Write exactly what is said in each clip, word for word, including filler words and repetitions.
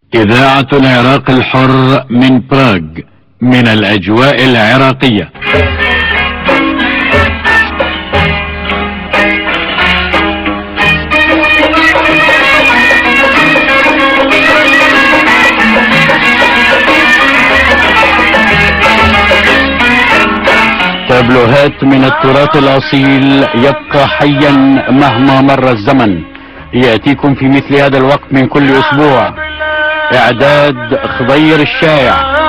إذاعة العراق الحر من براغ، من الأجواء العراقية. تابلوهات من التراث الأصيل يبقى حيا مهما مر الزمن، يأتيكم في مثل هذا الوقت من كل أسبوع. إعداد خضير الشايع.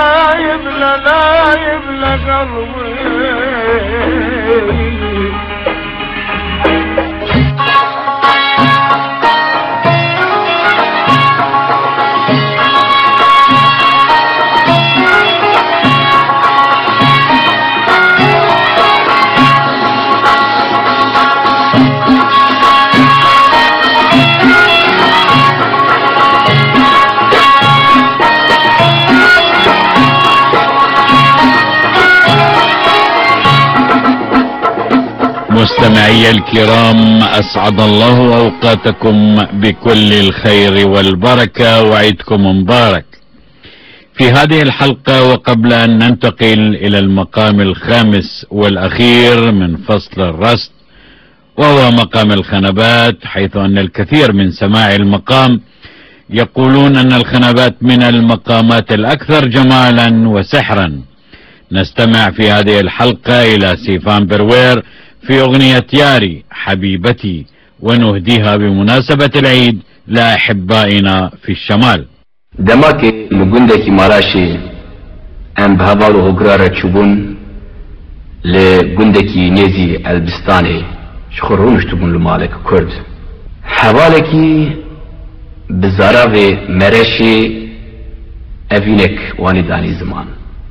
مستمعي الكرام، أسعد الله أوقاتكم بكل الخير والبركة، وعيدكم مبارك. في هذه الحلقة وقبل أن ننتقل إلى المقام الخامس والأخير من فصل الرصد، وهو مقام الخنبات، حيث أن الكثير من سماع المقام يقولون أن الخنبات من المقامات الأكثر جمالا وسحرا، نستمع في هذه الحلقة إلى سيفان بروير في أغنية ياري حبيبتي، ونهديها بمناسبة العيد لأحبائنا في الشمال. دماكي لقندكي مراشي ام بهبالو هقرارة تشوبون لقندكي نيزي البستاني شخرونش تبون لمالك كرد حوالكي بزاراغي مراشي أفينك وانداني زمان.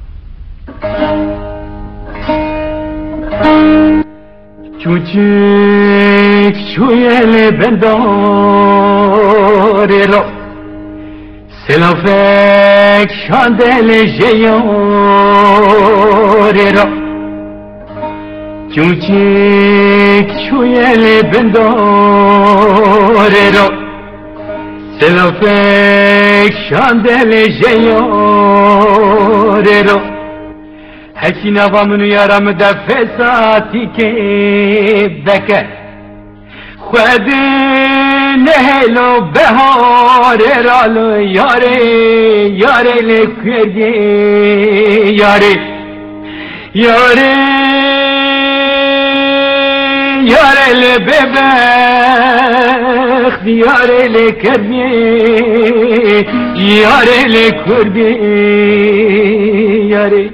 Çocuk şu ele bendare ro Selafek şandele jeyare ro Çocuk şu ele bendare ro Selafek şandele jeyare ro Heki navamını yaramı da fesati ke beke Khwede nehelo behare ralo yare yare le kuyege yare Yare yare le bebek yare le kerme yare le kurdi yare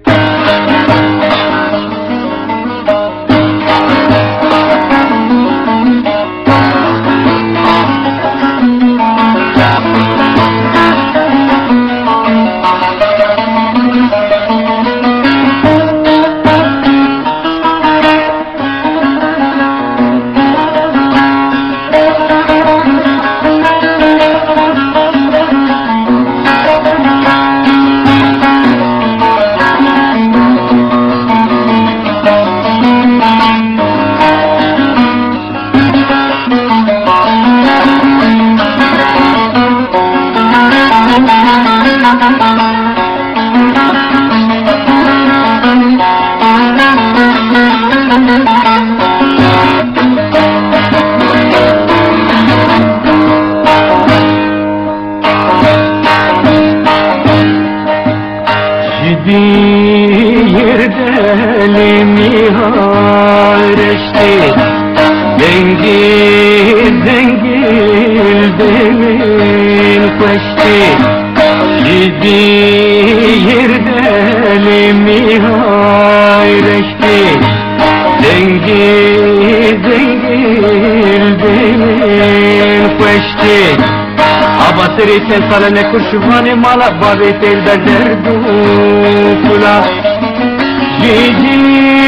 Sen sana ne kurşuvani mala babet elde derdu kula Gidi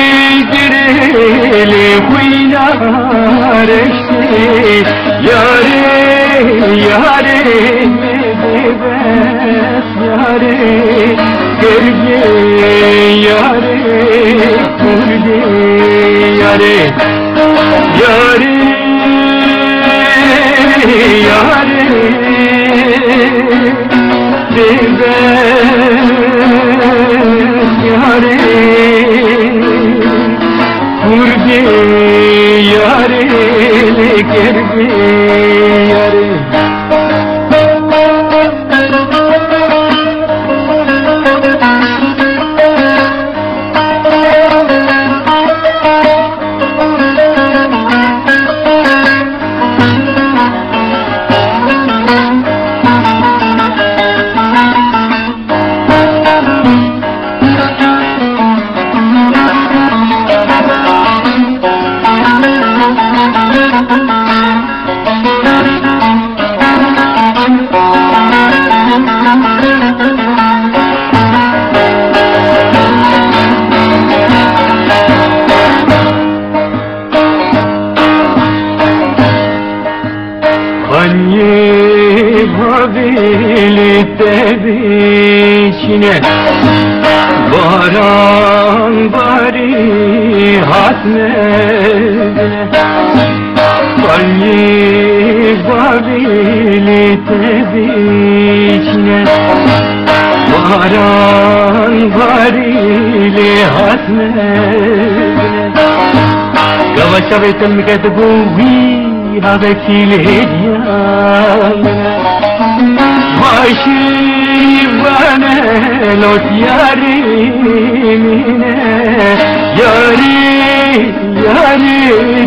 gireli huyna reşte Yare yare medebes yare Gerge yare kurge yare Yare yare Kirgi yare kirgi yare Tebişine baran bari hatmedine Kalli babili tebişine baran bari hatmedine Gavaşa betem ketbu vi havekili hediyane Başivane lot yarimine Yari, yari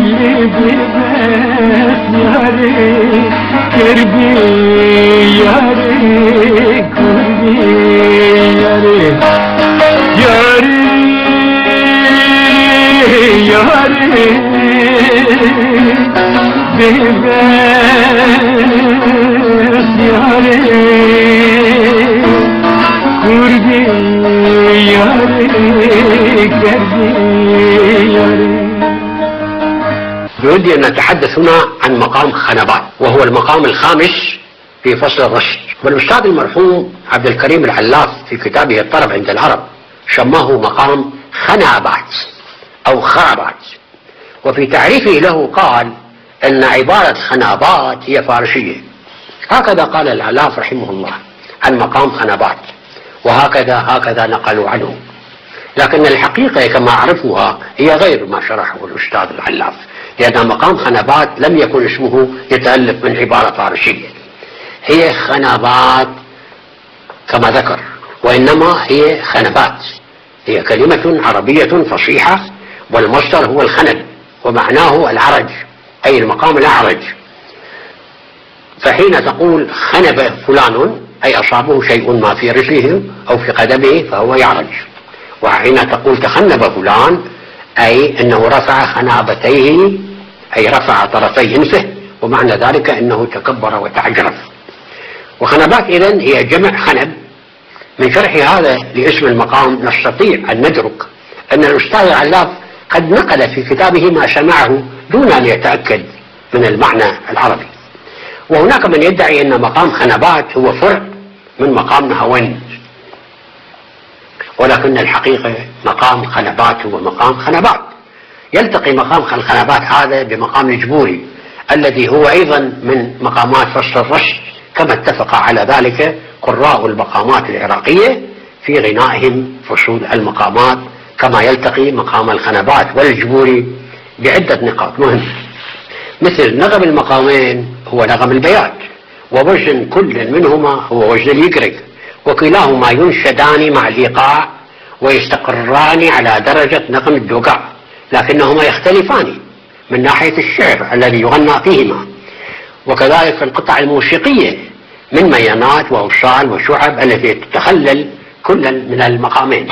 libibet yari Kirgi yari, kurgi yari Yari, yari bibet yari kurgi yari kurgi yari. بودي أن نتحدث هنا عن مقام خنبات، وهو المقام الخامس في فصل الرشد. والأستاذ المرحوم عبد الكريم العلاف في كتابه الطرب عند العرب سماه مقام خنابات أو خربات، وفي تعريفه له قال أن عبارة خنابات هي فارسية. هكذا قال العلاف رحمه الله عن مقام خنبات، وهكذا هكذا نقلوا عنه، لكن الحقيقة كما عرفوها هي غير ما شرحه الأستاذ العلاف، لأن مقام خنبات لم يكن اسمه يتألف من عبارة فارسية، هي خنبات كما ذكر، وإنما هي خنبات، هي كلمة عربية فصيحة، والمصدر هو الخنب ومعناه العرج، أي المقام الأعرج. فحين تقول خنب فلان أي أصابه شيء ما في رجله أو في قدمه فهو يعرج، وحين تقول تخنب فلان أي أنه رفع خنابتيه أي رفع طرفي أنفه، ومعنى ذلك أنه تكبر وتعجرف. وخنبات إذن هي جمع خنب. من شرح هذا لاسم المقام نستطيع أن ندرك أن الأستاذ العلاف قد نقل في كتابه ما سمعه دون أن يتأكد من المعنى العربي. وهناك من يدعي أن مقام خنبات هو فرع من مقام نهاوند، ولكن الحقيقة مقام خنبات هو مقام خنبات. يلتقي مقام الخنبات هذا بمقام الجبوري الذي هو أيضا من مقامات فصل الرشد، كما اتفق على ذلك قراء المقامات العراقية في غنائهم فصول المقامات، كما يلتقي مقام الخنبات والجبوري بعدة نقاط مهمة، مثل نغم المقامين هو نغم البيات، ووزن كل منهما هو وزن اليقرق، وكلاهما ينشدان مع الإيقاع ويستقران على درجة نغم الدوقاء، لكنهما يختلفان من ناحية الشعر الذي يغنى فيهما، وكذلك في القطع الموسيقية من ميانات وأوصال وشعب التي تتخلل كل من المقامين.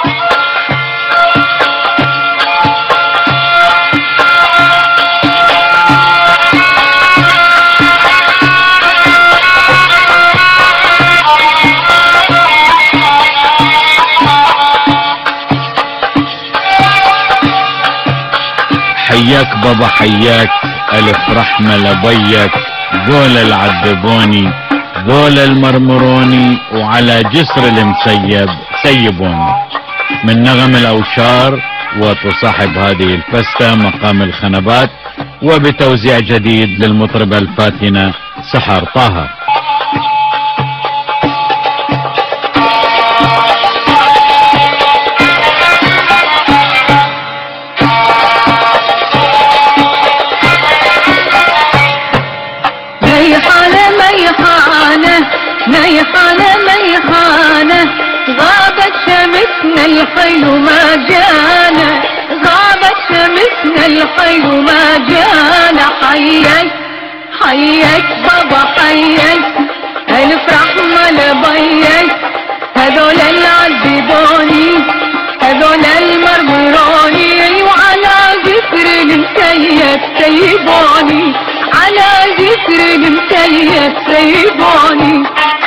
حياك بابا حياك، ألف رحمة لبيك، قول العذبوني قول المرمروني، وعلى جسر المسيب سيبوني. من نغم الأوشار وتصاحب هذه الفستة مقام الخنبات، وبتوزيع جديد للمطربة الفاتنة سحر طه. ميحانة ميحانة غابت شمسنا الحلو ما جانا، غابت شمسنا الحلو ما جانا. حيك حيك بابا حيك الف رحمة لبيك، هذول العذبوني هذول المرمروني، وعلى ذكر المسيب سيبوني، على ذكر المسيب سيبوني.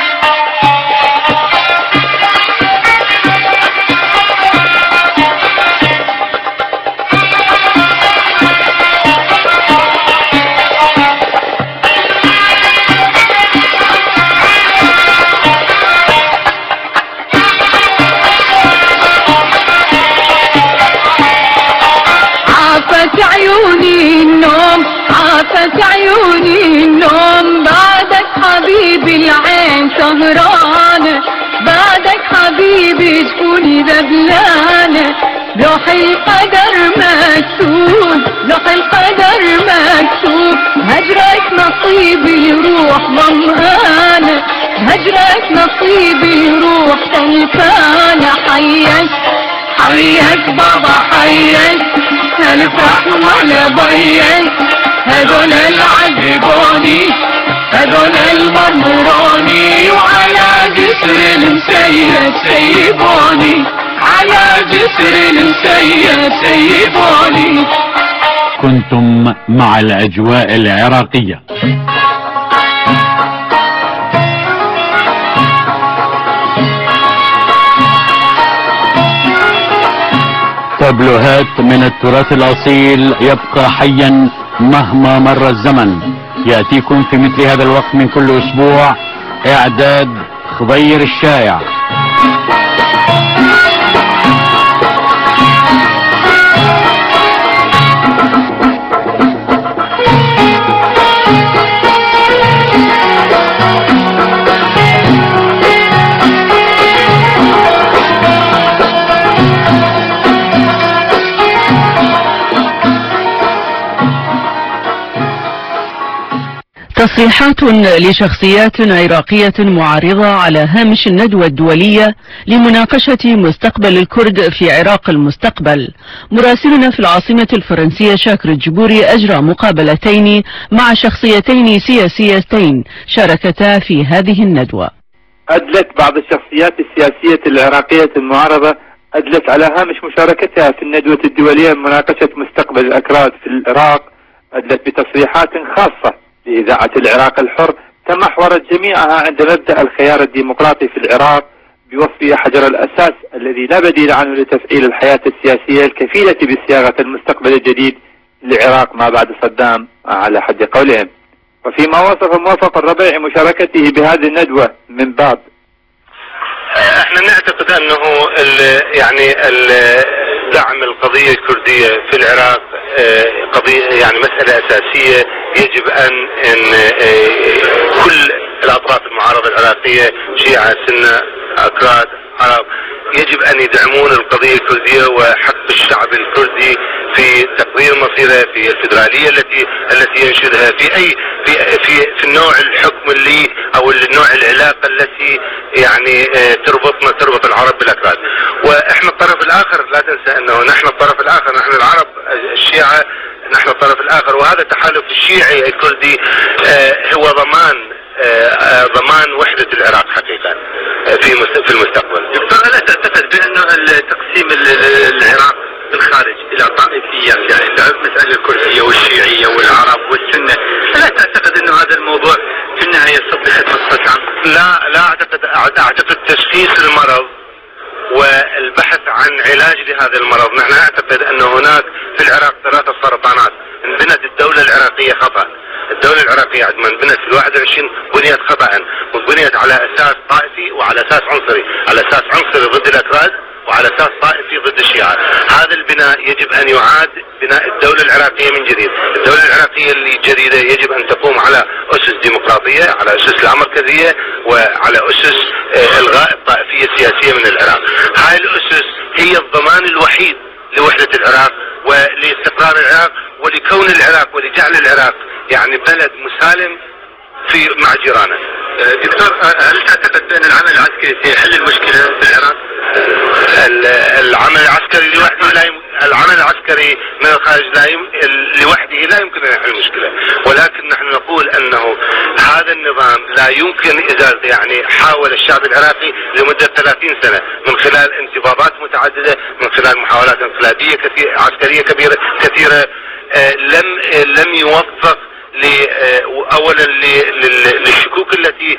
عافت عيوني النوم عافت عيوني النوم، بعدك حبيبي العين سهرانة، بعدك حبيبي جفوني ذبلانة. لوح القدر مكتوب لوح القدر مكتوب، هجرك نصيبي روح ظمآنة، هجرك نصيبي روح تلفانة. حيك حيك بابا حيك الف رحمة لبيك، هذول العذبوني هذول المرمروني، وعلى جسر المسيب سيبوني، على جسر المسيب سيبوني. كنتم مع الأجواء العراقية. تابلوهات من التراث الأصيل يبقى حيا مهما مر الزمن. يأتيكم في مثل هذا الوقت من كل أسبوع إعداد خضير الشايع. تصريحات لشخصيات عراقية معارضة على هامش الندوة الدولية لمناقشة مستقبل الكرد في عراق المستقبل. مراسلنا في العاصمة الفرنسية شاكر الجبوري أجرى مقابلتين مع شخصيتين سياسيتين شاركتا في هذه الندوة. أدلت بعض الشخصيات السياسية العراقية المعارضة أدلت على هامش مشاركتها في الندوة الدولية لمناقشة مستقبل الأكراد في العراق، أدلت بتصريحات خاصة لإذاعة العراق الحر تمحورت جميعها عند مبدأ الخيار الديمقراطي في العراق بوصفه حجر الأساس الذي لا بديل عنه لتفعيل الحياة السياسية الكفيلة بصياغة المستقبل الجديد للعراق ما بعد صدام على حد قولهم. وفيما وصف موفق الربيعي مشاركته بهذه الندوة من باب احنا نعتقد انه ال يعني ال دعم القضية الكردية في العراق قضية يعني مسألة أساسية، يجب أن ان كل الأطراف المعارضة العراقية شيعة سنة أكراد عرب يجب أن يدعمون القضية الكردية وحق الشعب الكردي في تقرير مصيره في الفيدرالية التي التي ينشدها في أي في في في النوع الحكم اللي أو النوع العلاقة التي يعني تربطنا تربط العرب بالأكراد. وإحنا الطرف الآخر لا تنسى أنه نحن الطرف الآخر، نحن العرب الشيعة نحن الطرف الآخر، وهذا التحالف الشيعي الكردي هو ضمان ضمان وحدة العراق حقيقة في في المستقبل. دكتور، ألا تعتقد بأنه تقسيم العراق بالخارج إلى طائفيات، يعني المسألة الكردية والشيعية والعرب والسنة، ألا تعتقد أنه هذا الموضوع في النهاية يصب بخدمة الشعب؟ لا لا أعتقد أعتقد تشخيص المرض والبحث عن علاج لهذا المرض. نحن نعتقد أن هناك في العراق ثلاثة سرطانات. انبنت الدولة العراقية خطأ، الدولة العراقية عندما انبنت في الواحد والعشرين بنيت خطأ، وبنيت على أساس طائفي وعلى أساس عنصري، على أساس عنصري ضد الأكراد وعلى أساس طائفي ضد الشيعة. هذا البناء يجب أن يعاد بناء الدولة العراقية من جديد. الدولة العراقية الجديدة يجب أن تقوم على أسس ديمقراطية، على أسس لامركزية، وعلى أسس إلغاء الطائفية السياسية من العراق. هاي الأسس هي الضمان الوحيد لوحدة العراق ولاستقرار العراق ولكون العراق ولجعل العراق يعني بلد مسالم في مع جيرانه. دكتور، هل تعتقد بأن العمل العسكري سيحل المشكلة في العراق؟ العمل العسكري لوحده لا يم... العمل العسكري من الخارج لا يم... لوحده لا يمكن أن يحل المشكلة، ولكن نحن نقول أنه هذا النظام لا يمكن إزالته. يعني حاول الشعب العراقي لمدة ثلاثين سنة من خلال انتفاضات متعددة، من خلال محاولات انقلابية كثير عسكرية كبيرة كثيرة، آه لم آه لم يوفق اولا للشكوك التي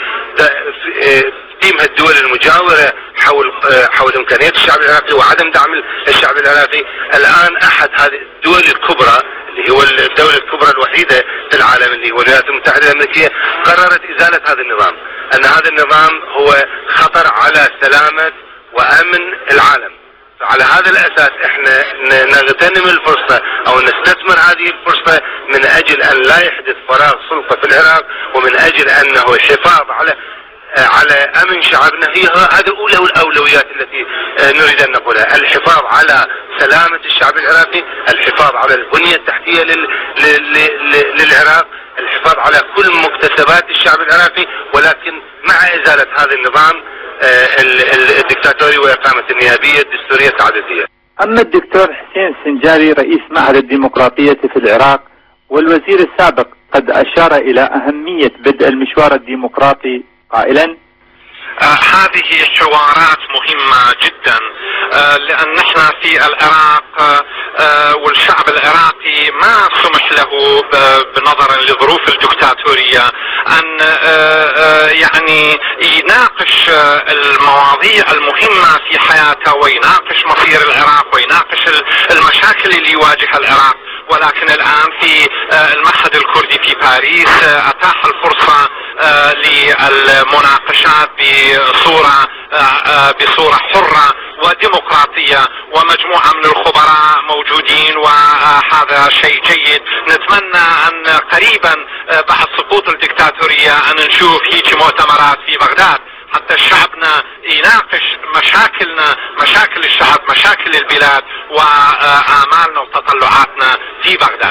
تقيمها الدول المجاورة حول حول امكانية الشعب العراقي وعدم دعم الشعب العراقي. الان احد هذه الدول الكبرى اللي هو الدولة الكبرى الوحيدة في العالم اللي هو الولايات المتحدة الامريكية قررت ازالة هذا النظام، ان هذا النظام هو خطر على سلامة وامن العالم. على هذا الاساس احنا نغتنم الفرصة او نستثمر هذه الفرصة من اجل ان لا يحدث فراغ سلطة في العراق، ومن اجل انه الحفاظ على على امن شعبنا. هي هذه اولى الاولويات التي نريد ان نقولها، الحفاظ على سلامة الشعب العراقي، الحفاظ على البنية التحتية لل... لل... للعراق، الحفاظ على كل مكتسبات الشعب العراقي، ولكن مع ازالة هذا النظام الدكتاتوري وإقامة النيابية الدستورية التعددية. أما الدكتور حسين السنجاري رئيس معهد الديمقراطية في العراق والوزير السابق قد أشار إلى أهمية بدء المشوار الديمقراطي قائلا: آه هذه حوارات مهمة جدا، آه لأن نحن في العراق آه والشعب العراقي ما سمح له بنظرا لظروف الدكتاتورية أن آه آه يعني يناقش آه المواضيع المهمة في حياته ويناقش مصير العراق ويناقش المشاكل اللي يواجهها العراق. ولكن الآن في المعهد الكردي في باريس أتاح الفرصة للمناقشات بصورة بصورة حرة وديمقراطية، ومجموعة من الخبراء موجودين، وهذا شيء جيد. نتمنى أن قريبا بعد سقوط الدكتاتورية أن نشوف هيك مؤتمرات في بغداد حتى شعبنا يناقش مشاكلنا، مشاكل الشعب، مشاكل البلاد وآمالنا وتطلعاتنا في بغداد.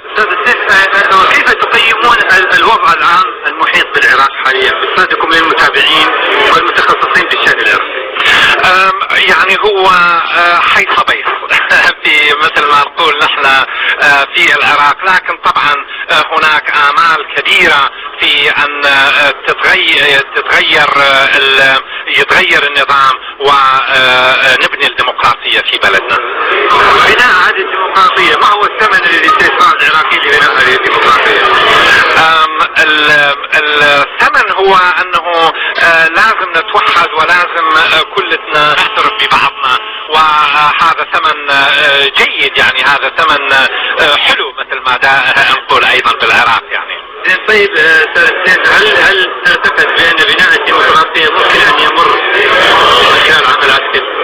كيف تقيمون الوضع العام المحيط بالعراق حاليا بصفتكم من المتابعين والمتخصصين في الشأن العراقي؟ يعني هو حيث بيت في مثل ما نقول نحن في العراق، لكن طبعا هناك آمال كبيرة في أن تتغير تتغير يتغير النظام ونبني الديمقراطية في بلدنا. بناء هذه الديمقراطية ما هو الثمن الذي سيدفعه العراقي لبناء هذه الديمقراطية؟ الثمن هو أنه لازم نتوحد ولازم كلنا نعترف ببعضنا، وهذا ثمن جيد، يعني هذا ثمن حلو مثل ما نقول أيضا بالعراق. يعني طيب هل هل تعتقد بأن بناء الديمقراطية ممكن أن يمر خلال عام العسكري؟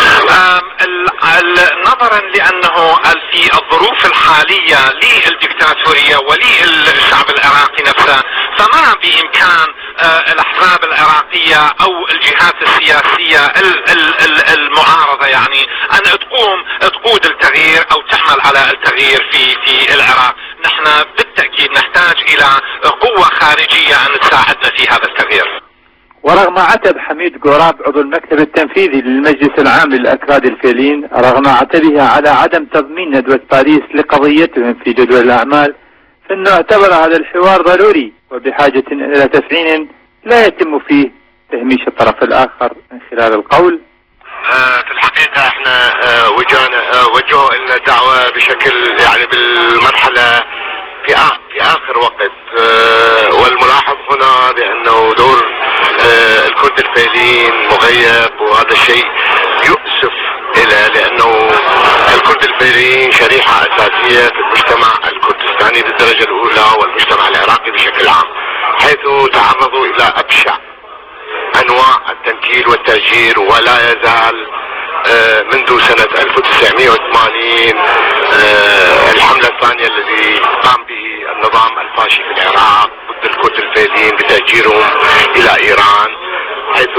نظرا لأنه في الظروف الحالية للدكتاتورية وللشعب العراقي نفسه، فما بإمكان الأحزاب العراقية أو الجهات السياسية المعارضة يعني أن تقوم تقود التغيير أو تعمل على التغيير في في العراق. نحن بالتأكيد نحتاج إلى قوة خارجية أن تساعدنا في هذا التغيير. ورغم عتب حميد قراب عضو المكتب التنفيذي للمجلس العام للأكراد الفعليين، رغم عتبه على عدم تضمين ندوة باريس لقضيتهم في جدول الأعمال، فإنه اعتبر هذا الحوار ضروري وبحاجة إلى تفعيل لا يتم فيه تهميش الطرف الآخر من خلال القول: آه في الحقيقة احنا آه وجانا آه وجهوا لنا دعوة بشكل يعني بالمرحلة في آخر, في آخر وقت، آه والملاحظ هنا بأنه دور آه الكرد الفعليين مغيب، وهذا الشيء يؤسف إلى لأنه الكرد الفعليين شريحة أساسية في المجتمع الكردستاني بالدرجة الأولى والمجتمع العراقي بشكل عام، حيث تعرضوا إلى أبشع أنواع التنكيل والتهجير، ولا يزال منذ سنة ألف وتسعمئة وثمانين الحملة الثانية الذي قام به النظام الفاشي في العراق ضد الكرد الفعليين بتهجيرهم إلى إيران، حيث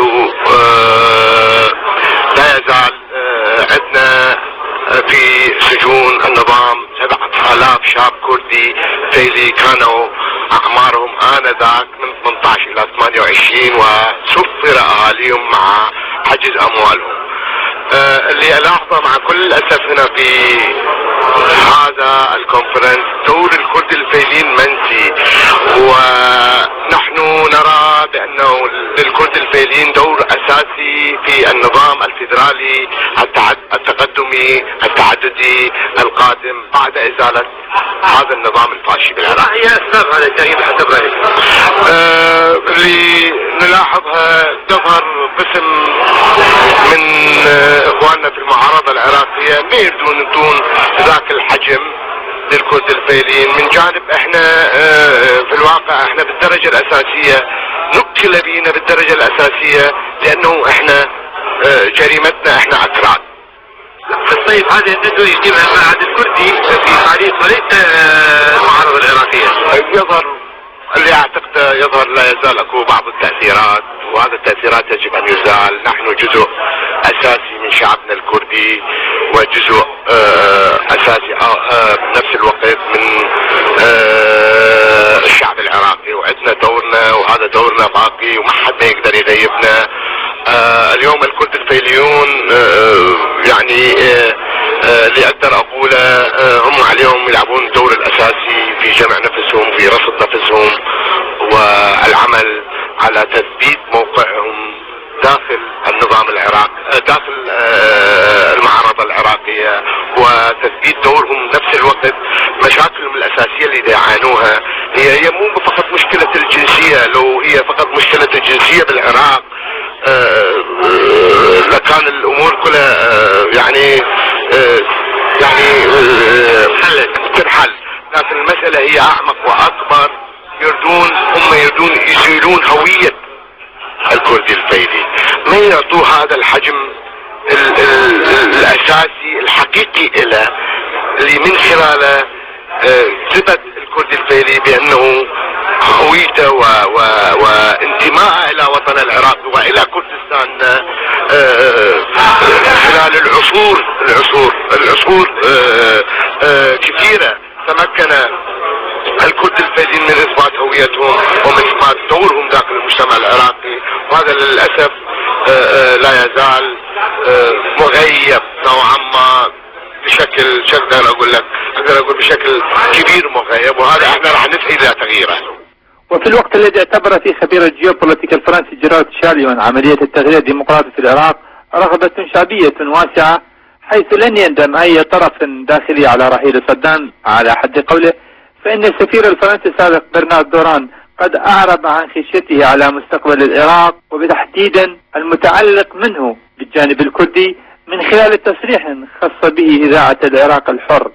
لا يزال عندنا في سجون النظام سبعة آلاف شاب كردي فعلي كانوا أعمارهم لهم آنذاك من ثمانية عشر إلى ثمانية وعشرين وسفر أهاليهم مع حجز أموالهم. آه اللي ألاحظه مع كل الأسف هنا في هذا الكونفرنس دور الكرد الفعليين منسي، ونحن نرى بأنه للكرد الفعليين دور أساسي في النظام الفيدرالي التقدمي التعددي القادم بعد إزالة هذا النظام الفاشي بالعراق. ما هي أسباب هذا التغيير حسب رأيك؟ آه اللي نلاحظها تظهر قسم من آه إخواننا في المعارضة العراقية ما يريدون يدون ذاك الحجم للكرد الفعليين. من جانب احنا اه في الواقع احنا بالدرجة الاساسية نبتلى بينا بالدرجة الاساسية لانه احنا اه جريمتنا احنا اكراد. طيب هذه الندوة يجيبها المعهد الكردي في تاريخ وليس المعارضة العراقية. يظهر اللي اعتقده يظهر لا يزال اكو بعض التأثيرات، وهذه التأثيرات يجب ان يزال. نحن جزء اساسي من شعبنا الكردي وجزء اساسي بنفس الوقت من الشعب العراقي، وعندنا دورنا وهذا دورنا باقي وما حد ما يقدر يغيبنا. اليوم الكرد الفعليون يعني اللي اقدر اقوله هم عليهم يلعبون الدور الاساسي في جمع نفسهم في رصد نفسهم والعمل على تثبيت موقعهم داخل النظام العراقي داخل المعارضة العراقية وتثبيت دورهم. بنفس الوقت مشاكلهم الأساسية اللي يعانوها هي هي مو فقط مشكلة الجنسية. لو هي فقط مشكلة الجنسية بالعراق لكان الأمور كلها يعني يعني تنحل، لكن المسألة هي أعمق وأكبر. يردون هم يردون يزيلون هوية الكردي الفعلي، ما يعطوه هذا الحجم ال ال الاساسي الحقيقي له اللي من خلاله ثبت الكردي الفعلي بانه هويته وانتمائه الى وطن العراق والى كردستان خلال العصور العصور العصور كثيره تمكن الكرد الفعليين من اثبات هويتهم ومن اثبات دورهم داخل المجتمع العراقي، وهذا للاسف لا يزال مغيب نوعا ما بشكل شو اقدر اقول لك اقدر اقول بشكل كبير مغيب، وهذا احنا راح نسعى الى تغييره. وفي الوقت الذي اعتبر فيه خبير الجيوبوليتيك الفرنسي جيرارد شاليون عملية التغيير الديمقراطي في العراق رغبة شعبية واسعة، حيث لن يندم اي طرف داخلي على رحيل صدام على حد قوله، فإن السفير الفرنسي السابق برنارد دوران قد أعرب عن خشيته على مستقبل العراق وبتحديدا المتعلق منه بالجانب الكردي من خلال تصريح خاص به إذاعة العراق الحر.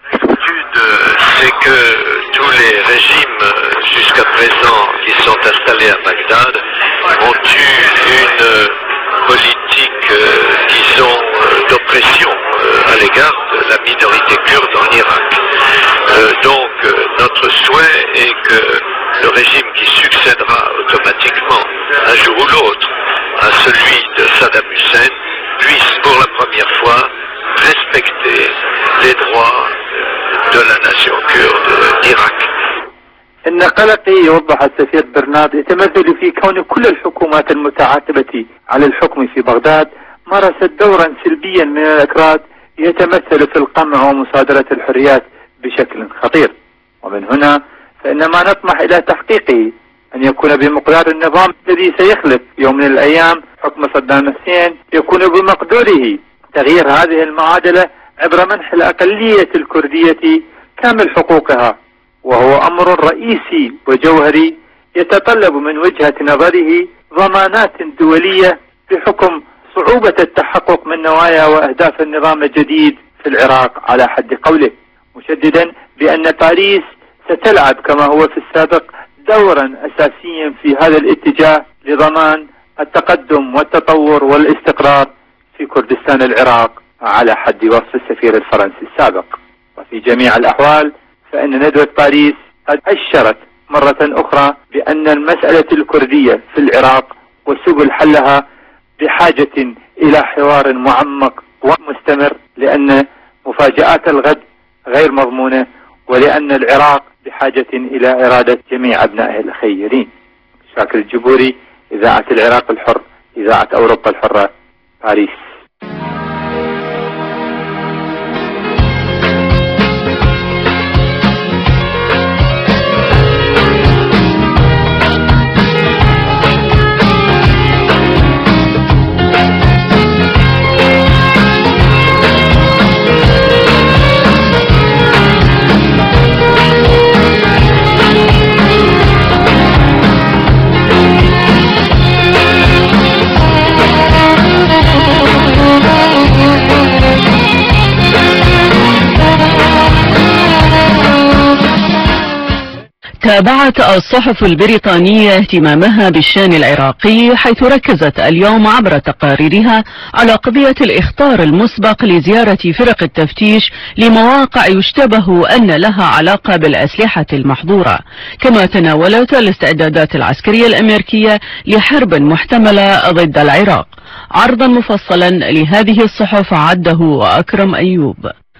C'est que tous les régimes jusqu'à présent qui sont installés à Bagdad ont eu une politique, disons, d'oppression à l'égard de la minorité kurde en Irak. Euh, donc euh, notre souhait est que le régime qui succédera automatiquement un jour ou l'autre à celui de Saddam Hussein puisse pour la première fois respecter les droits de la nation kurde d'Irak. إن قلقي يوضح السفير برنارد يتمثل في كون كل الحكومات المتعاقبة على الحكم في بغداد مارست دورا سلبيا من الأكراد يتمثل في القمع ومصادرة الحريات بشكل خطير، ومن هنا فإن ما نطمح إلى تحقيقه أن يكون بمقدار النظام الذي سيخلف يوم من الأيام حكم صدام حسين يكون بمقدوره تغيير هذه المعادلة عبر منح الأقلية الكردية كامل حقوقها، وهو أمر رئيسي وجوهري يتطلب من وجهة نظره ضمانات دولية بحكم صعوبة التحقق من نوايا وأهداف النظام الجديد في العراق على حد قوله، مشددا بأن باريس ستلعب كما هو في السابق دورا أساسيا في هذا الاتجاه لضمان التقدم والتطور والاستقرار في كردستان العراق على حد وصف السفير الفرنسي السابق. وفي جميع الأحوال فإن ندوة باريس قد أشرت مرة أخرى بأن المسألة الكردية في العراق وسبل حلها بحاجة إلى حوار معمق ومستمر، لأن مفاجآت الغد غير مضمونة، ولأن العراق بحاجة إلى إرادة جميع أبنائه الخيرين. شاكر الجبوري، إذاعة العراق الحر، إذاعة أوروبا الحرة، باريس. تابعت الصحف البريطانية اهتمامها بالشان العراقي، حيث ركزت اليوم عبر تقاريرها على قضية الإخطار المسبق لزيارة فرق التفتيش لمواقع يشتبه أن لها علاقة بالأسلحة المحظورة، كما تناولت الاستعدادات العسكرية الأمريكية لحرب محتملة ضد العراق. عرضا مفصلا لهذه الصحف عده أكرم أيوب.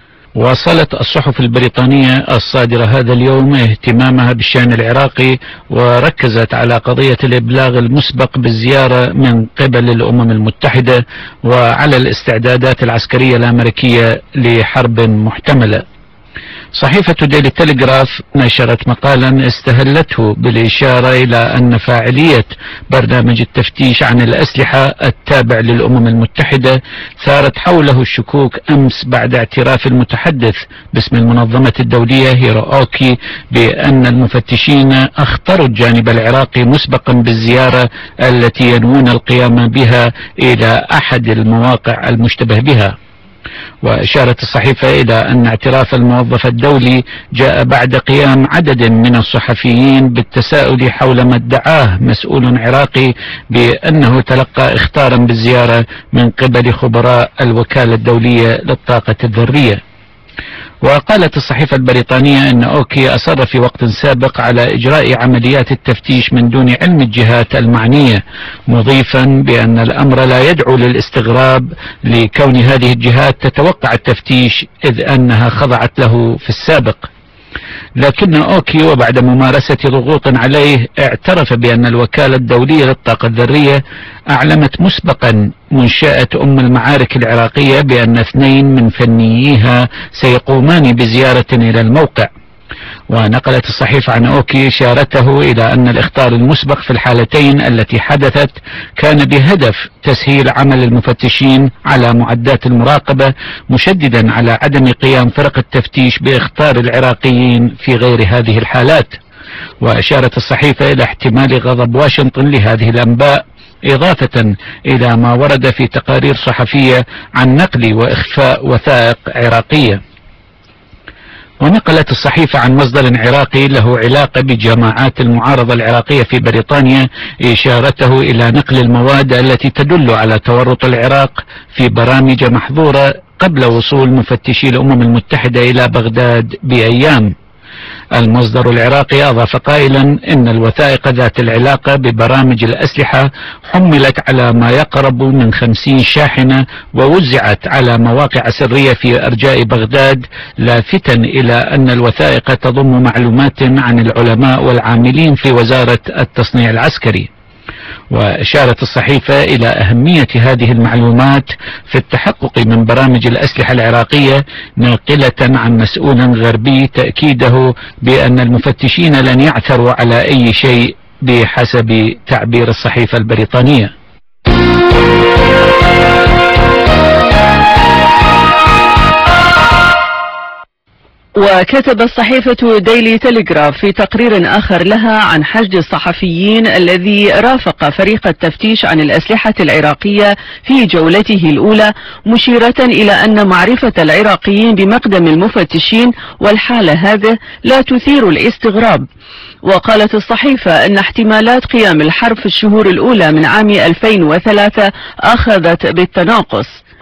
واصلت الصحف البريطانية الصادرة هذا اليوم اهتمامها بالشأن العراقي، وركزت على قضية الإبلاغ المسبق بالزيارة من قبل الأمم المتحدة وعلى الاستعدادات العسكرية الأمريكية لحرب محتملة. صحيفة ديلي تيليغراف نشرت مقالا استهلته بالإشارة إلى أن فاعلية برنامج التفتيش عن الأسلحة التابع للأمم المتحدة ثارت حوله الشكوك أمس بعد اعتراف المتحدث باسم المنظمة الدولية هيرو أوكي بأن المفتشين أخطروا الجانب العراقي مسبقا بالزيارة التي ينوون القيام بها إلى أحد المواقع المشتبه بها. وأشارت الصحيفة إلى أن اعتراف الموظف الدولي جاء بعد قيام عدد من الصحفيين بالتساؤل حول ما ادعاه مسؤول عراقي بأنه تلقى اخطارا بالزيارة من قبل خبراء الوكالة الدولية للطاقة الذرية. وقالت الصحيفة البريطانية أن أوكي أصر في وقت سابق على إجراء عمليات التفتيش من دون علم الجهات المعنية، مضيفا بأن الأمر لا يدعو للاستغراب لكون هذه الجهات تتوقع التفتيش إذ أنها خضعت له في السابق. لكن أوكي وبعد ممارسة ضغوط عليه اعترف بأن الوكالة الدولية للطاقة الذرية أعلمت مسبقا منشأة أم المعارك العراقية بأن اثنين من فنييها سيقومان بزيارة إلى الموقع. ونقلت الصحيفة عن أوكي إشارته إلى أن الإخطار المسبق في الحالتين التي حدثت كان بهدف تسهيل عمل المفتشين على معدات المراقبة، مشددا على عدم قيام فرق التفتيش بإخطار العراقيين في غير هذه الحالات. وأشارت الصحيفة إلى احتمال غضب واشنطن لهذه الأنباء، إضافة إلى ما ورد في تقارير صحفية عن نقل وإخفاء وثائق عراقية. ونقلت الصحيفة عن مصدر عراقي له علاقة بجماعات المعارضة العراقية في بريطانيا إشارته إلى نقل المواد التي تدل على تورط العراق في برامج محظورة قبل وصول مفتشي الأمم المتحدة إلى بغداد بأيام. المصدر العراقي أضاف قائلا إن الوثائق ذات العلاقة ببرامج الأسلحة حملت على ما يقرب من خمسين شاحنة ووزعت على مواقع سرية في أرجاء بغداد، لافتا إلى أن الوثائق تضم معلومات عن العلماء والعاملين في وزارة التصنيع العسكري. وأشارت الصحيفة إلى أهمية هذه المعلومات في التحقق من برامج الأسلحة العراقية، ناقلة عن مسؤول غربي تأكيده بأن المفتشين لن يعثروا على أي شيء بحسب تعبير الصحيفة البريطانية. وكتبت صحيفة ديلي تيليغراف في تقرير آخر لها عن حشد الصحفيين الذي رافق فريق التفتيش عن الأسلحة العراقية في جولته الأولى، مشيرة إلى أن معرفة العراقيين بمقدم المفتشين والحالة هذه لا تثير الاستغراب. وقالت الصحيفة أن احتمالات قيام الحرب في الشهور الأولى من عام ألفين وثلاثة أخذت بالتناقص،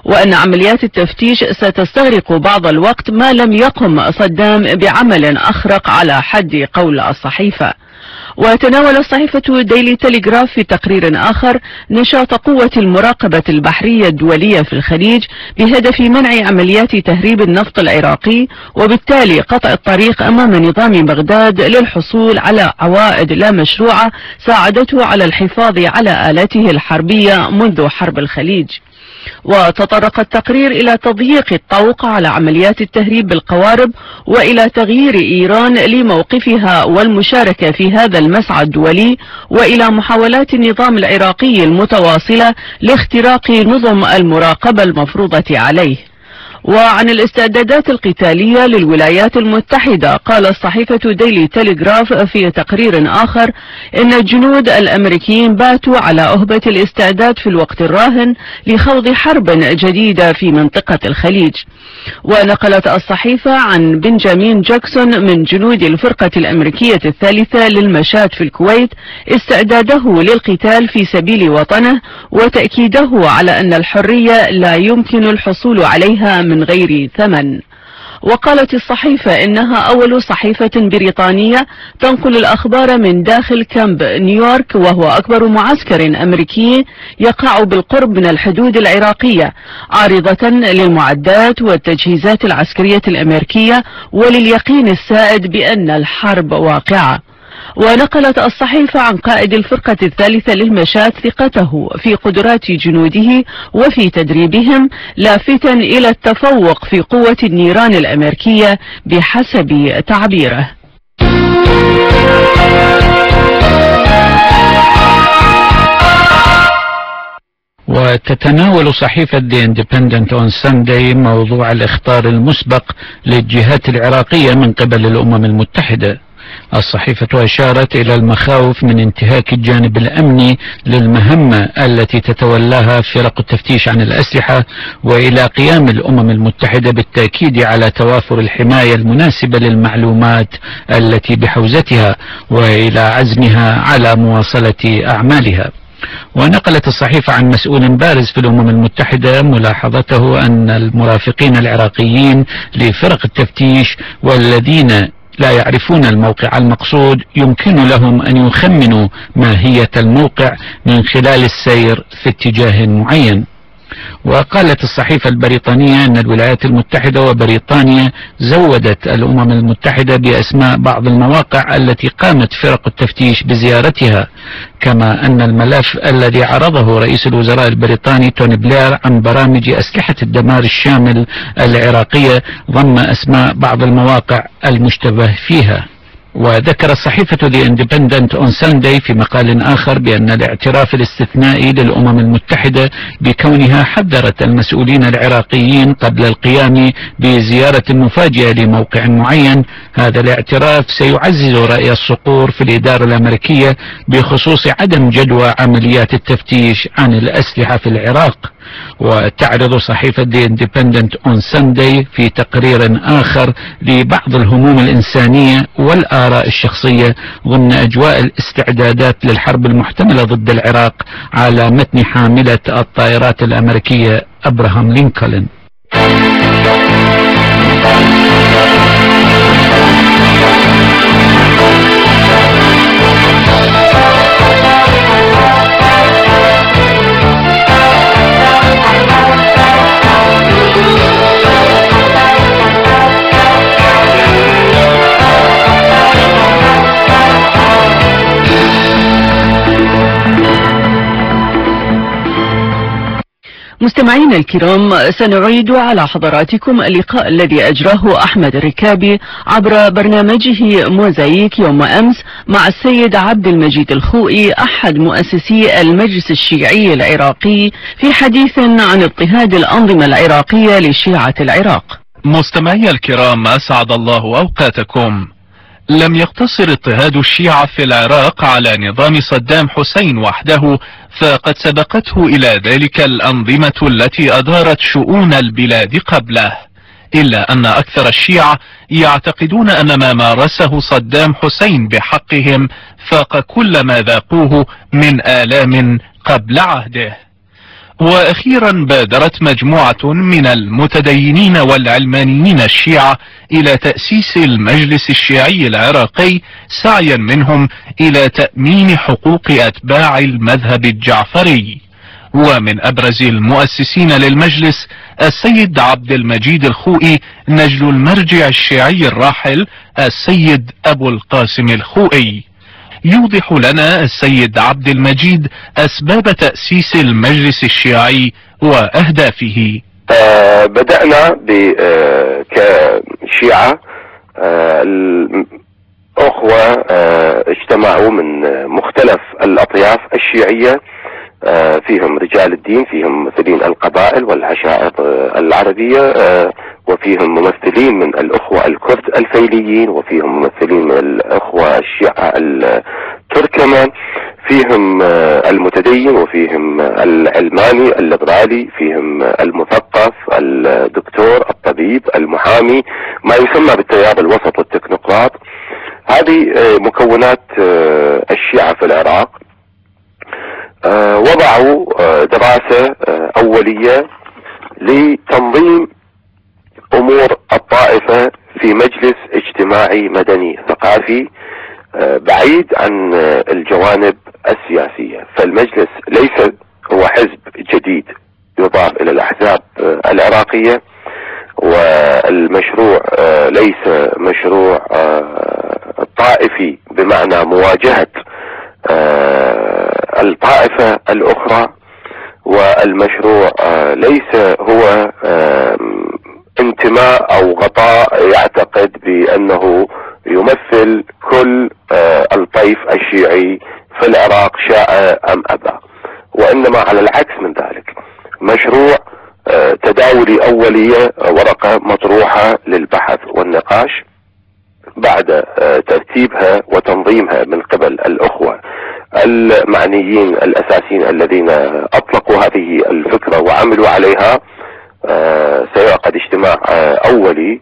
وأن عمليات التفتيش ستستغرق بعض الوقت ما لم يقم صدام بعمل أخرق على حد قول الصحيفة. وتناول صحيفة ديلي تيليغراف في تقرير آخر نشاط قوة المراقبة البحرية الدولية في الخليج بهدف منع عمليات تهريب النفط العراقي، وبالتالي قطع الطريق أمام نظام بغداد للحصول على عوائد لا مشروعة ساعدته على الحفاظ على آلاته الحربية منذ حرب الخليج. وتطرق التقرير إلى تضييق الطوق على عمليات التهريب بالقوارب، وإلى تغيير إيران لموقفها والمشاركة في هذا المسعى الدولي، وإلى محاولات النظام العراقي المتواصلة لاختراق نظم المراقبة المفروضة عليه. وعن الاستعدادات القتالية للولايات المتحدة قال الصحيفة ديلي تيليغراف في تقرير آخر إن الجنود الأمريكيين باتوا على أهبة الاستعداد في الوقت الراهن لخوض حرب جديدة في منطقة الخليج. ونقلت الصحيفة عن بنجامين جاكسون من جنود الفرقة الأمريكية الثالثة للمشاة في الكويت استعداده للقتال في سبيل وطنه، وتأكيده على أن الحرية لا يمكن الحصول عليها من غير ثمن. وقالت الصحيفة إنها أول صحيفة بريطانية تنقل الأخبار من داخل كامب نيويورك، وهو أكبر معسكر أمريكي يقع بالقرب من الحدود العراقية، عارضة للمعدات والتجهيزات العسكرية الأمريكية ولليقين السائد بأن الحرب واقعة. ونقلت الصحيفة عن قائد الفرقة الثالثة للمشاة ثقته في قدرات جنوده وفي تدريبهم، لافتا إلى التفوق في قوة النيران الأمريكية بحسب تعبيره. وتتناول صحيفة The Independent on Sunday موضوع الإخطار المسبق للجهات العراقية من قبل الأمم المتحدة. الصحيفة أشارت إلى المخاوف من انتهاك الجانب الأمني للمهمة التي تتولاها فرق التفتيش عن الأسلحة، وإلى قيام الأمم المتحدة بالتأكيد على توافر الحماية المناسبة للمعلومات التي بحوزتها، وإلى عزمها على مواصلة أعمالها. ونقلت الصحيفة عن مسؤول بارز في الأمم المتحدة ملاحظته أن المرافقين العراقيين لفرق التفتيش والذين لا يعرفون الموقع المقصود يمكن لهم أن يخمنوا ماهية الموقع من خلال السير في اتجاه معين. وقالت الصحيفة البريطانية أن الولايات المتحدة وبريطانيا زودت الأمم المتحدة بأسماء بعض المواقع التي قامت فرق التفتيش بزيارتها، كما أن الملف الذي عرضه رئيس الوزراء البريطاني توني بلير عن برامج أسلحة الدمار الشامل العراقية ضم أسماء بعض المواقع المشتبه فيها. وذكر صحيفة The Independent on Sunday في مقال آخر بأن الاعتراف الاستثنائي للأمم المتحدة بكونها حذرت المسؤولين العراقيين قبل القيام بزيارة مفاجئة لموقع معين، هذا الاعتراف سيعزز رأي الصقور في الإدارة الأمريكية بخصوص عدم جدوى عمليات التفتيش عن الأسلحة في العراق. وتعرض صحيفة The Independent on Sunday في تقرير آخر لبعض الهموم الإنسانية والآراء الشخصية ضمن أجواء الاستعدادات للحرب المحتملة ضد العراق على متن حاملة الطائرات الأمريكية أبراهام لينكولن. مستمعينا الكرام، سنعيد على حضراتكم اللقاء الذي أجراه أحمد الركابي عبر برنامجه موزايك يوم أمس مع السيد عبد المجيد الخوئي أحد مؤسسي المجلس الشيعي العراقي في حديث عن اضطهاد الأنظمة العراقية لشيعة العراق. مستمعي الكرام، أسعد الله أوقاتكم. لم يقتصر اضطهاد الشيعة في العراق على نظام صدام حسين وحده، فقد سبقته إلى ذلك الأنظمة التي أدارت شؤون البلاد قبله، إلا أن أكثر الشيعة يعتقدون أن ما مارسه صدام حسين بحقهم فاق كل ما ذاقوه من آلام قبل عهده. وأخيرا بادرت مجموعة من المتدينين والعلمانيين الشيعة إلى تأسيس المجلس الشيعي العراقي سعيا منهم إلى تأمين حقوق أتباع المذهب الجعفري. ومن أبرز المؤسسين للمجلس السيد عبد المجيد الخوئي نجل المرجع الشيعي الراحل السيد أبو القاسم الخوئي. يوضح لنا السيد عبد المجيد أسباب تأسيس المجلس الشيعي وأهدافه. آه بدأنا آه كشيعة آه الأخوة آه اجتمعوا من مختلف الأطياف الشيعية، آه فيهم رجال الدين، فيهم ممثلين القبائل والعشائر آه العربية، آه وفيهم ممثلين من الأخوة الكرد الفيليين، وفيهم ممثلين من الأخوة الشيعة التركمان، فيهم المتدين وفيهم العلماني الليبرالي، فيهم المثقف الدكتور الطبيب المحامي، ما يسمى بالتيار الوسط والتكنوقراط. هذه مكونات الشيعة في العراق. وضعوا دراسة أولية لتنظيم امور الطائفة في مجلس اجتماعي مدني ثقافي بعيد عن الجوانب السياسية. فالمجلس ليس هو حزب جديد يضاف الى الاحزاب العراقية، والمشروع ليس مشروع طائفي بمعنى مواجهة الطائفة الاخرى، والمشروع ليس هو انتماء او غطاء يعتقد بانه يمثل كل الطيف الشيعي في العراق شاء ام ابى، وانما على العكس من ذلك مشروع تداولي اولية، ورقة مطروحة للبحث والنقاش بعد ترتيبها وتنظيمها من قبل الاخوة المعنيين الاساسيين الذين اطلقوا هذه الفكرة وعملوا عليها. آه سيعقد اجتماع آه اولي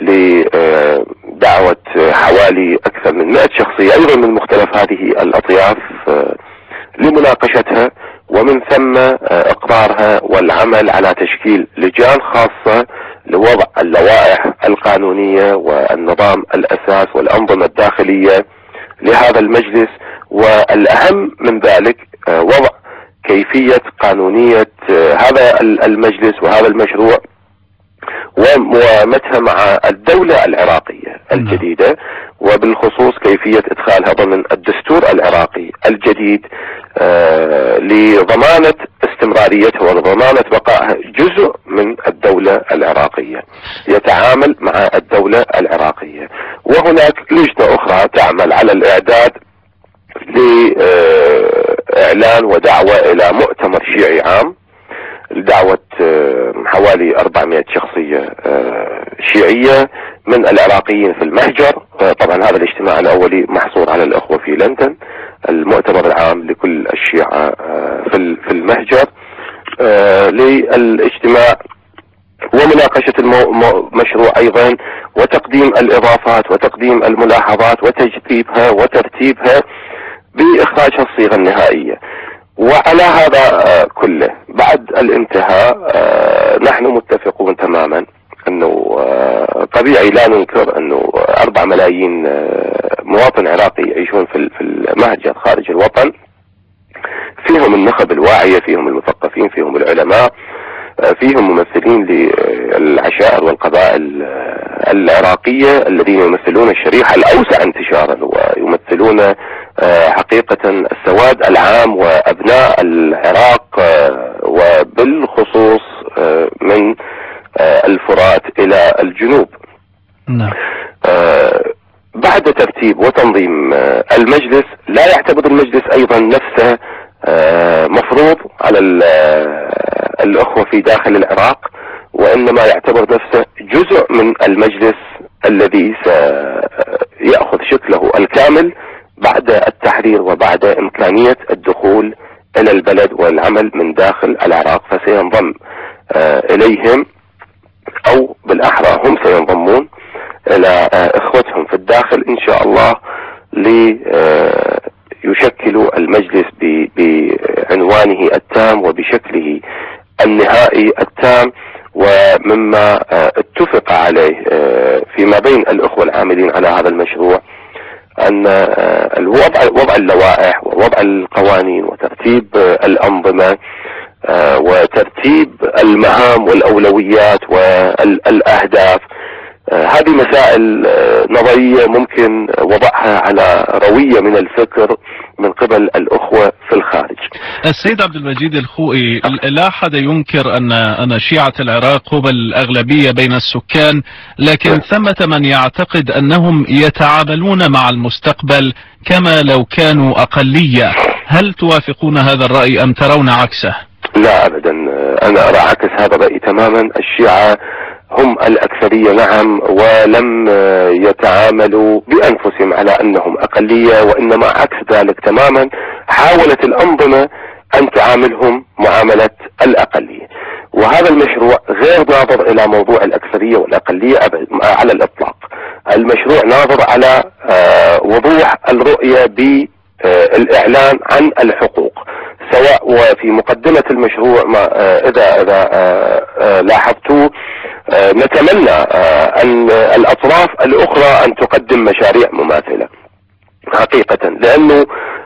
لدعوة آه حوالي اكثر من مئة شخصية ايضا من مختلف هذه الاطياف آه لمناقشتها، ومن ثم آه اقرارها والعمل على تشكيل لجان خاصة لوضع اللوائح القانونية والنظام الاساس والانظمة الداخلية لهذا المجلس، والاهم من ذلك آه وضع كيفية قانونية هذا المجلس وهذا المشروع وموامتها مع الدولة العراقية الجديدة، وبالخصوص كيفية ادخالها ضمن الدستور العراقي الجديد آه لضمانة استمراريتها وضمانة بقائها جزء من الدولة العراقية، يتعامل مع الدولة العراقية. وهناك لجنة اخرى تعمل على الاعداد لإعلان ودعوة إلى مؤتمر شيعي عام لدعوة حوالي أربعمائة شخصية شيعية من العراقيين في المهجر. طبعا هذا الاجتماع الأولي محصور على الأخوة في لندن، المؤتمر العام لكل الشيعة في المهجر للاجتماع ومناقشة المشروع أيضا، وتقديم الإضافات وتقديم الملاحظات وتجذيبها وترتيبها بإخراجها الصيغة النهائية. وعلى هذا كله بعد الانتهاء نحن متفقون تماما أنه طبيعي لا ننكر أنه أربع ملايين مواطن عراقي يعيشون في المهجر خارج الوطن، فيهم النخب الواعية، فيهم المثقفين، فيهم العلماء، فيهم ممثلين للعشائر والقبائل العراقية الذين يمثلون الشريحة الأوسع انتشارا ويمثلون حقيقة السواد العام وأبناء العراق، وبالخصوص من الفرات إلى الجنوب. نعم. بعد ترتيب وتنظيم المجلس لا يعتبر المجلس أيضا نفسه مفروض على الأخوة في داخل العراق، وإنما يعتبر نفسه جزء من المجلس الذي سيأخذ شكله الكامل بعد التحرير وبعد إمكانية الدخول إلى البلد والعمل من داخل العراق. فسينضم إليهم، أو بالأحرى هم سينضمون إلى إخوتهم في الداخل إن شاء الله ليشكلوا المجلس بعنوان بعنوانه التام وبشكله النهائي التام، ومما اتفق عليه فيما بين الأخوة العاملين على هذا المشروع أن الوضع وضع اللوائح ووضع القوانين وترتيب الأنظمة وترتيب المهام والأولويات والأهداف، هذه مسائل نظرية ممكن وضعها على روية من الفكر من قبل الأخوة في الخارج. السيد عبد المجيد الخوئي، لا أحد ينكر أن أن شيعة العراق هم الأغلبية بين السكان، لكن ثمة من يعتقد أنهم يتعاملون مع المستقبل كما لو كانوا أقلية. هل توافقون هذا الرأي أم ترون عكسه؟ لا أبدا، أنا أرى عكس هذا الرأي تماما. الشيعة هم الأكثرية نعم، ولم يتعاملوا بأنفسهم على أنهم أقلية، وإنما عكس ذلك تماما. حاولت الأنظمة أن تعاملهم معاملة الأقلية، وهذا المشروع غير ناظر إلى موضوع الأكثرية والأقلية على الإطلاق. المشروع ناظر على وضوح الرؤية بالإعلان عن الحقوق، سواء وفي مقدمة المشروع ما إذا إذا لاحظتوا نتمنى أن الأطراف الأخرى أن تقدم مشاريع مماثلة حقيقة، لأنه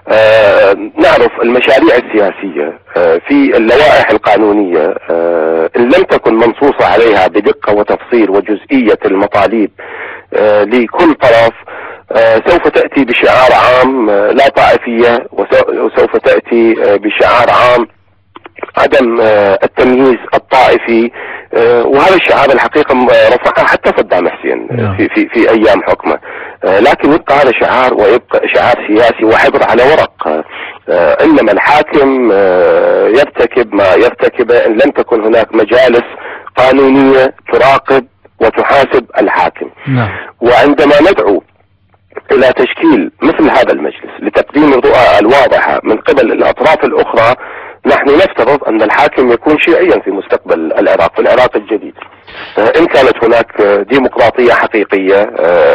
نعرف المشاريع السياسية في اللوائح القانونية إن لم تكن منصوصة عليها بدقة وتفصيل وجزئية المطالب لكل طرف سوف تأتي بشعار عام لا طائفية، وسوف تأتي بشعار عام عدم التمييز الطائفي، وهذا الشعار الحقيقة رفعها حتى صدام حسين في, في, في أيام حكمه، لكن يبقى هذا شعار ويبقى شعار سياسي وحبر على ورق. إنما الحاكم يرتكب ما يرتكبه إن لم تكن هناك مجالس قانونية تراقب وتحاسب الحاكم. وعندما ندعو إلى تشكيل مثل هذا المجلس لتقديم الرؤى الواضحة من قبل الأطراف الأخرى، نحن نفترض أن الحاكم يكون شيعيا في مستقبل العراق، في العراق الجديد، إن كانت هناك ديمقراطية حقيقية.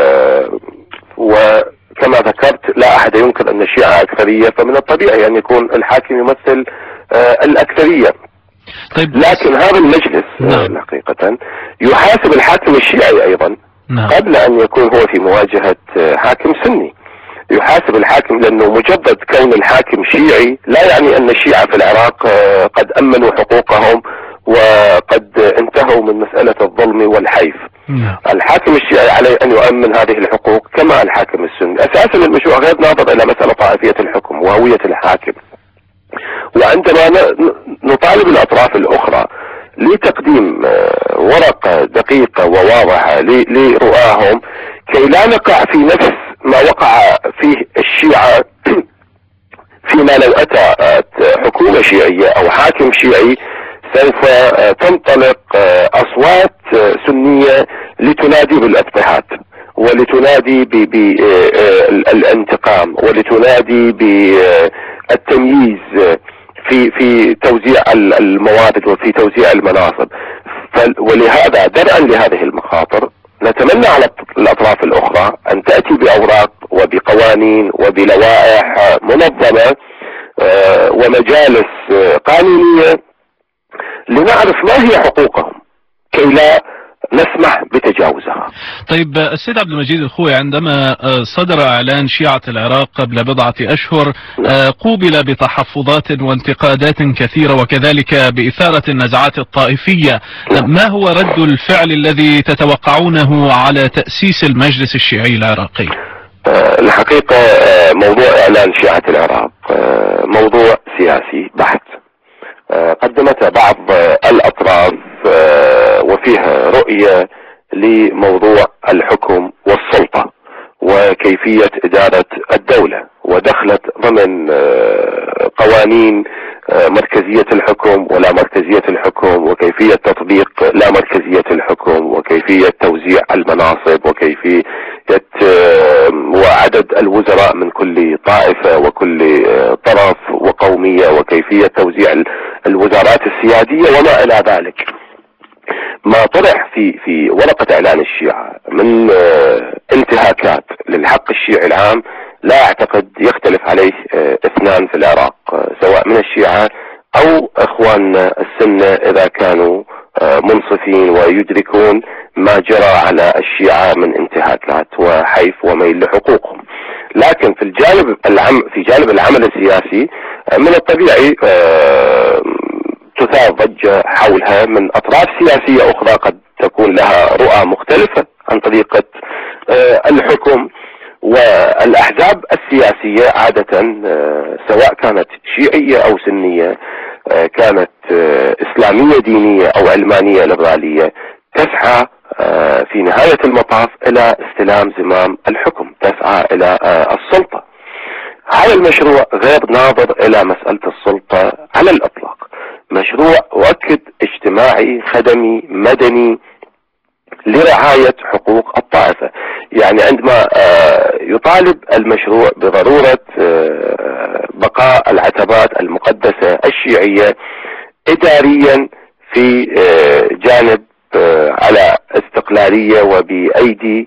وكما ذكرت لا أحد ينكر أن الشيعة أكثرية، فمن الطبيعي أن يكون الحاكم يمثل الأكثرية. طيب. لكن هذا المجلس نعم. حقيقة يحاسب الحاكم الشيعي أيضا نعم. قبل أن يكون هو في مواجهة حاكم سني. يحاسب الحاكم، لأنه مجرد كون الحاكم شيعي لا يعني أن الشيعة في العراق قد أمنوا حقوقهم وقد انتهوا من مسألة الظلم والحيف. نعم. الحاكم الشيعي عليه أن يؤمن هذه الحقوق كما الحاكم السني. أساسا المشروع غير ناظر إلى مسألة طائفية الحكم وهوية الحاكم. وعندما نطالب الأطراف الأخرى لتقديم ورقة دقيقة وواضحة لرؤاهم كي لا نقع في نفس ما وقع فيه الشيعة فيما لو أتى حكومة شيعية أو حاكم شيعي سوف تنطلق أصوات سنية لتنادي بالاضطهاد ولتنادي بالانتقام ولتنادي بالتمييز في في توزيع الموارد وفي توزيع المناصب. ولهذا درءا لهذه المخاطر نتمنى على الأطراف الأخرى أن تأتي بأوراق وبقوانين وبلوائح منظمة ومجالس قانونية لنعرف ما هي حقوقهم كي لا نسمح بتجاوزها. طيب السيد عبد المجيد الخوئي، عندما صدر اعلان شيعة العراق قبل بضعة اشهر قوبل بتحفظات وانتقادات كثيرة وكذلك بإثارة النزعات الطائفية، ما هو رد الفعل الذي تتوقعونه على تأسيس المجلس الشيعي العراقي؟ الحقيقة موضوع اعلان شيعة العراق موضوع سياسي بحت، قدمت بعض الأطراف وفيها رؤية لموضوع الحكم والسلطة وكيفية إدارة الدولة، ودخلت ضمن قوانين مركزية الحكم ولا مركزية الحكم، وكيفية تطبيق لا مركزية الحكم، وكيفية توزيع المناصب، وكيفية وعدد الوزراء من كل طائفة وكل طرف وقومية، وكيفية توزيع الوزارات السيادية وما إلى ذلك. ما طرح في في ورقة إعلان الشيعة من انتهاكات للحق الشيعي العام لا أعتقد يختلف عليه اثنان في العراق، سواء من الشيعة أو إخواننا السنة إذا كانوا منصفين ويدركون ما جرى على الشيعة من انتهاكات وحيف وميل لحقوقهم. لكن في الجانب العم في جانب العمل السياسي من الطبيعي تثار ضجة حولها من أطراف سياسية أخرى قد تكون لها رؤى مختلفة عن طريقة الحكم. والأحزاب السياسية عادة سواء كانت شيعية أو سنية، كانت إسلامية دينية أو علمانية ليبرالية، تسعى في نهاية المطاف إلى استلام زمام الحكم، تسعى إلى السلطة. هذا المشروع غير ناظر إلى مسألة السلطة على الإطلاق، مشروع أؤكد اجتماعي خدمي مدني لرعاية حقوق الطائفة. يعني عندما يطالب المشروع بضرورة بقاء العتبات المقدسة الشيعية إداريا في جانب على استقلالية وبأيدي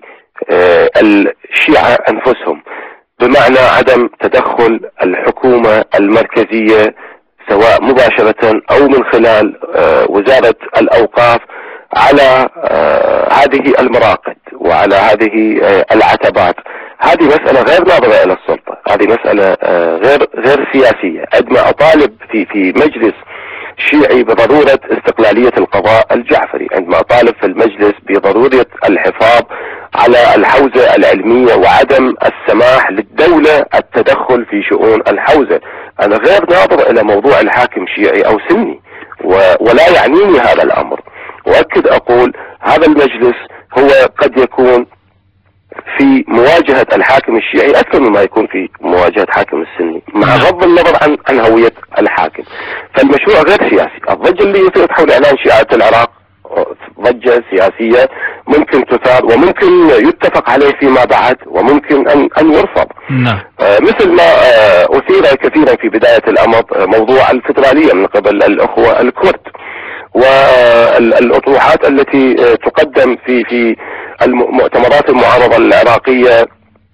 الشيعة أنفسهم، بمعنى عدم تدخل الحكومة المركزية سواء مباشرة أو من خلال وزارة الأوقاف على هذه المراقد وعلى هذه العتبات. هذه مسألة غير ناظرة إلى السلطة، هذه مسألة غير غير سياسية. عندما أطالب في في مجلس شيعي بضرورة استقلالية القضاء الجعفري، عندما أطالب في المجلس بضرورة الحفاظ على الحوزة العلمية وعدم السماح للدولة التدخل في شؤون الحوزة، أنا غير ناظر إلى موضوع الحاكم شيعي أو سني، ولا يعنيني هذا الأمر. وأكد أقول هذا المجلس هو قد يكون في مواجهة الحاكم الشيعي أكثر مما يكون في مواجهة حاكم السني، مع غض النظر عن عن هوية الحاكم. فالمشروع غير سياسي. الضجة اللي يثير حول إعلان شيعة العراق ضجة سياسية ممكن تثار وممكن يتفق عليه فيما بعد وممكن أن أن يرفض. نعم. آه مثل ما آه أثير كثيرا في بداية الأمر موضوع الفدرالية من قبل الأخوة الكرد، والأطروحات التي تقدم في في المؤتمرات المعارضة العراقية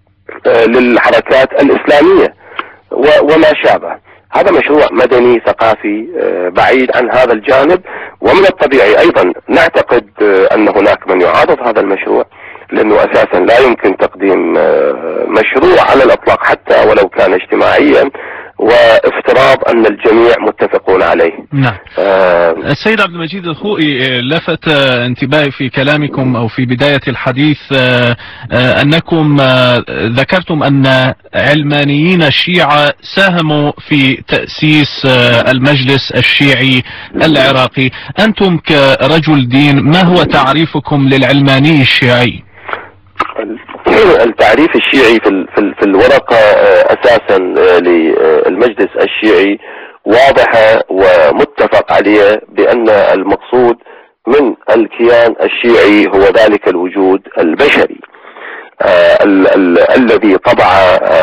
للحركات الإسلامية وما شابه. هذا مشروع مدني ثقافي بعيد عن هذا الجانب، ومن الطبيعي أيضا نعتقد أن هناك من يعارض هذا المشروع، لأنه أساسا لا يمكن تقديم مشروع على الإطلاق حتى ولو كان اجتماعيا وافتراض أن الجميع متفقون عليه. نعم. آه السيد عبد المجيد الخوئي، لفت انتباهي في كلامكم أو في بداية الحديث آه آه أنكم آه ذكرتم أن علمانيين الشيعة ساهموا في تأسيس آه المجلس الشيعي العراقي. أنتم كرجل دين ما هو تعريفكم للعلماني الشيعي؟ التعريف الشيعي في في الورقة أساسا للمجلس الشيعي واضحة ومتفق عليه بأن المقصود من الكيان الشيعي هو ذلك الوجود البشري ال ال الذي طبع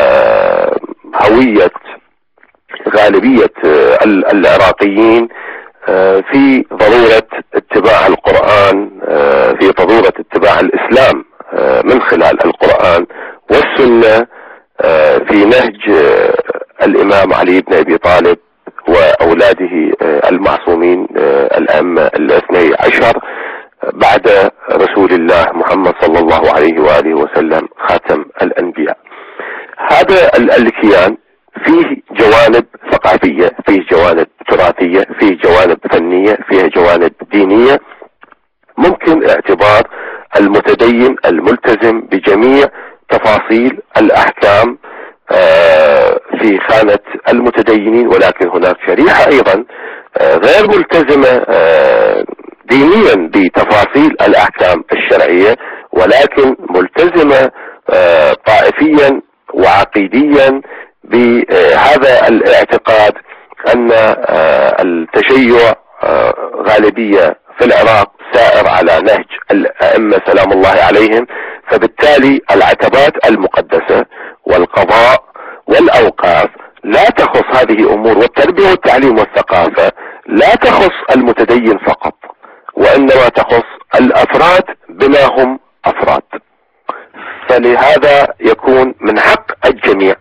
هوية غالبية العراقيين في ضرورة اتباع القرآن، في ضرورة اتباع الإسلام من خلال القرآن والسنة، في نهج الإمام علي بن أبي طالب وأولاده المعصومين الأئمة الاثني عشر بعد رسول الله محمد صلى الله عليه وآله وسلم خاتم الأنبياء. هذا الكيان فيه جوانب ثقافية، فيه جوانب تراثية، فيه جوانب فنية، فيه جوانب دينية. ممكن اعتبار المتدين الملتزم بجميع تفاصيل الأحكام في خانة المتدينين، ولكن هناك شريحة أيضا غير ملتزمة دينيا بتفاصيل الأحكام الشرعية، ولكن ملتزمة طائفيا وعقيديا بهذا الاعتقاد أن التشيع غالبية في العراق سائر على نهج الأئمة سلام الله عليهم، فبالتالي العتبات المقدسة والقضاء والأوقاف لا تخص هذه أمور، والتربية والتعليم والثقافة لا تخص المتدين فقط، وإنما تخص الأفراد بما هم أفراد. فلهذا يكون من حق الجميع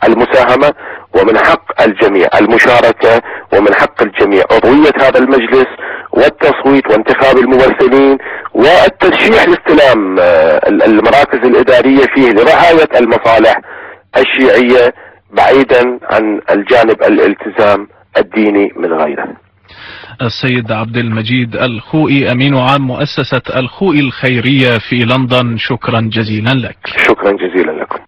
المحترمة، ومن حق الجميع المشاركة، ومن حق الجميع عضوية هذا المجلس والتصويت وانتخاب الممثلين والترشيح لاستلام المراكز الإدارية فيه لرعاية المصالح الشيعية بعيدا عن الجانب الالتزام الديني من غيره. السيد عبد المجيد الخوئي، أمين عام مؤسسة الخوئي الخيرية في لندن، شكرا جزيلا لك. شكرا جزيلا لكم.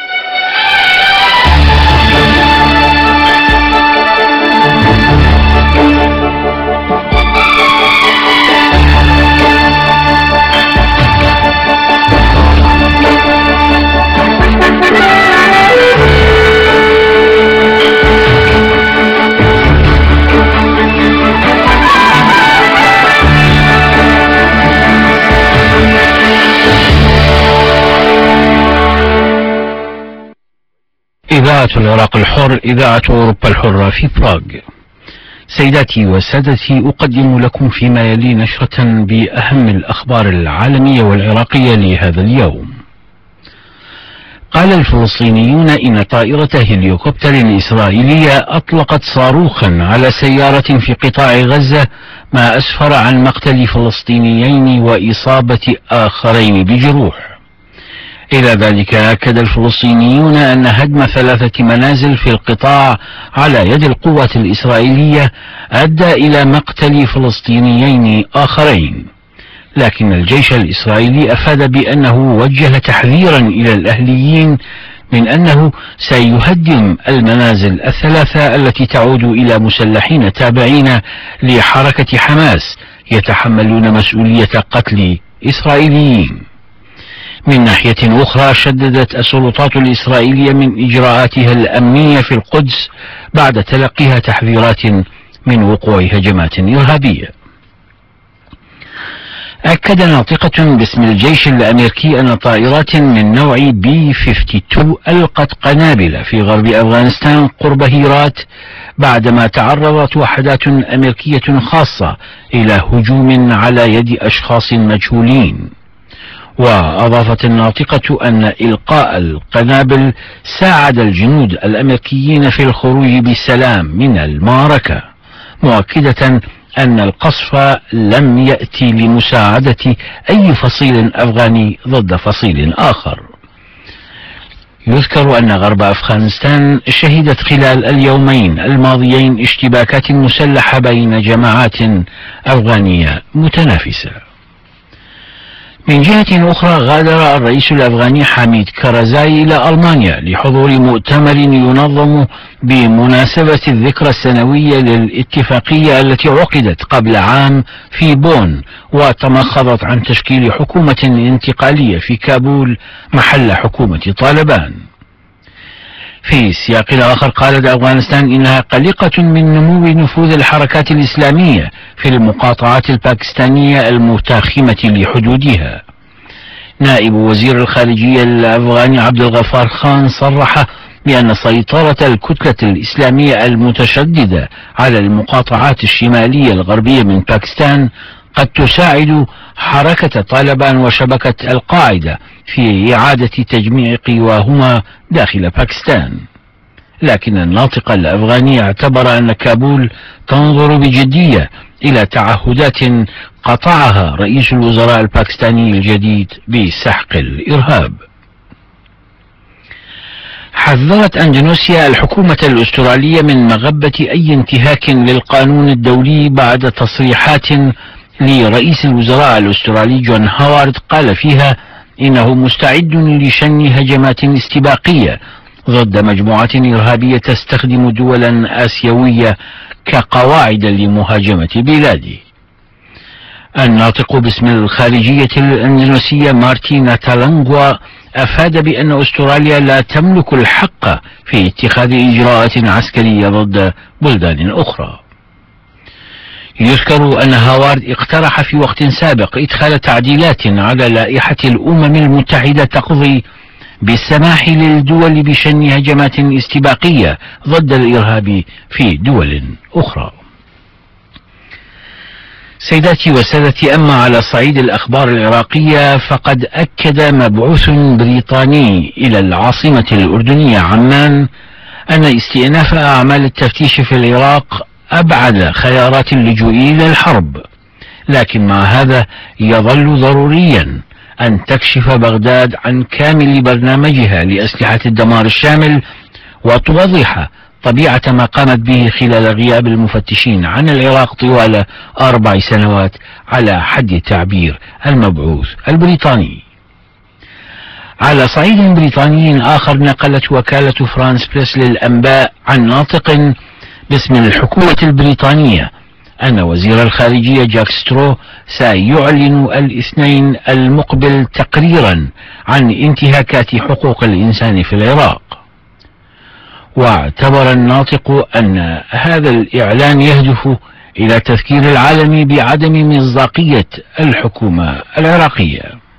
إذاعة العراق الحر، إذاعة أوروبا الحرة في براغ. سيداتي وسادتي، أقدم لكم فيما يلي نشرة بأهم الأخبار العالمية والعراقية لهذا اليوم. قال الفلسطينيون إن طائرة هليكوبتر إسرائيلية أطلقت صاروخا على سيارة في قطاع غزة، ما أسفر عن مقتل فلسطينيين وإصابة آخرين بجروح. إلى ذلك أكد الفلسطينيون أن هدم ثلاثة منازل في القطاع على يد القوات الإسرائيلية أدى إلى مقتل فلسطينيين آخرين، لكن الجيش الإسرائيلي أفاد بأنه وجه تحذيرا إلى الأهليين من أنه سيهدم المنازل الثلاثة التي تعود إلى مسلحين تابعين لحركة حماس يتحملون مسؤولية قتل إسرائيليين. من ناحية أخرى، شددت السلطات الإسرائيلية من إجراءاتها الأمنية في القدس بعد تلقيها تحذيرات من وقوع هجمات إرهابية. أكد ناطقة باسم الجيش الأمريكي أن طائرات من نوع بي اثنين وخمسين ألقت قنابل في غرب أفغانستان قرب هيرات بعدما تعرضت وحدات أمريكية خاصة إلى هجوم على يد أشخاص مجهولين. وأضافت الناطقة أن إلقاء القنابل ساعد الجنود الأمريكيين في الخروج بسلام من المعركة، مؤكدة أن القصف لم يأتي لمساعدة أي فصيل أفغاني ضد فصيل آخر. يذكر أن غرب أفغانستان شهدت خلال اليومين الماضيين اشتباكات مسلحة بين جماعات أفغانية متنافسة. من جهة أخرى، غادر الرئيس الأفغاني حميد كارزاي إلى ألمانيا لحضور مؤتمر ينظم بمناسبة الذكرى السنوية للاتفاقية التي عقدت قبل عام في بون وتمخضت عن تشكيل حكومة انتقالية في كابول محل حكومة طالبان. في سياق آخر، قالت أفغانستان إنها قلقة من نمو نفوذ الحركات الإسلامية في المقاطعات الباكستانية المتاخمة لحدودها. نائب وزير الخارجية الأفغاني عبد الغفار خان صرح بأن سيطرة الكتلة الإسلامية المتشددة على المقاطعات الشمالية الغربية من باكستان قد تساعد حركة طالبان وشبكة القاعدة في إعادة تجميع قواهما داخل باكستان. لكن الناطق الأفغاني اعتبر أن كابول تنظر بجدية إلى تعهدات قطعها رئيس الوزراء الباكستاني الجديد بسحق الإرهاب. حذرت أندونيسيا الحكومة الأسترالية من مغبة أي انتهاك للقانون الدولي بعد تصريحات لرئيس الوزراء الأسترالي جون هاوارد قال فيها إنه مستعد لشن هجمات استباقية ضد مجموعات إرهابية تستخدم دولا آسيوية كقواعد لمهاجمة بلاده. الناطق باسم الخارجية الأندونيسية مارتينا تالانغوا أفاد بأن أستراليا لا تملك الحق في اتخاذ إجراءات عسكرية ضد بلدان أخرى. يذكر أن هاوارد اقترح في وقت سابق إدخال تعديلات على لائحة الأمم المتحدة تقضي بالسماح للدول بشن هجمات استباقية ضد الإرهاب في دول أخرى. سيداتي وسادتي، أما على صعيد الأخبار العراقية فقد أكد مبعوث بريطاني إلى العاصمة الأردنية عمان أن استئناف أعمال التفتيش في العراق أبعد خيارات اللجوء إلى الحرب، لكن مع هذا يظل ضروريا أن تكشف بغداد عن كامل برنامجها لأسلحة الدمار الشامل، وتوضح طبيعة ما قامت به خلال غياب المفتشين عن العراق طوال أربع سنوات على حد التعبير المبعوث البريطاني. على صعيد بريطاني آخر، نقلت وكالة فرانس بريس للأنباء عن ناطق باسم الحكومة البريطانية أن وزير الخارجية جاك سترو سيعلن الاثنين المقبل تقريرا عن انتهاكات حقوق الإنسان في العراق. واعتبر الناطق أن هذا الإعلان يهدف إلى تذكير العالم بعدم مصداقية الحكومة العراقية.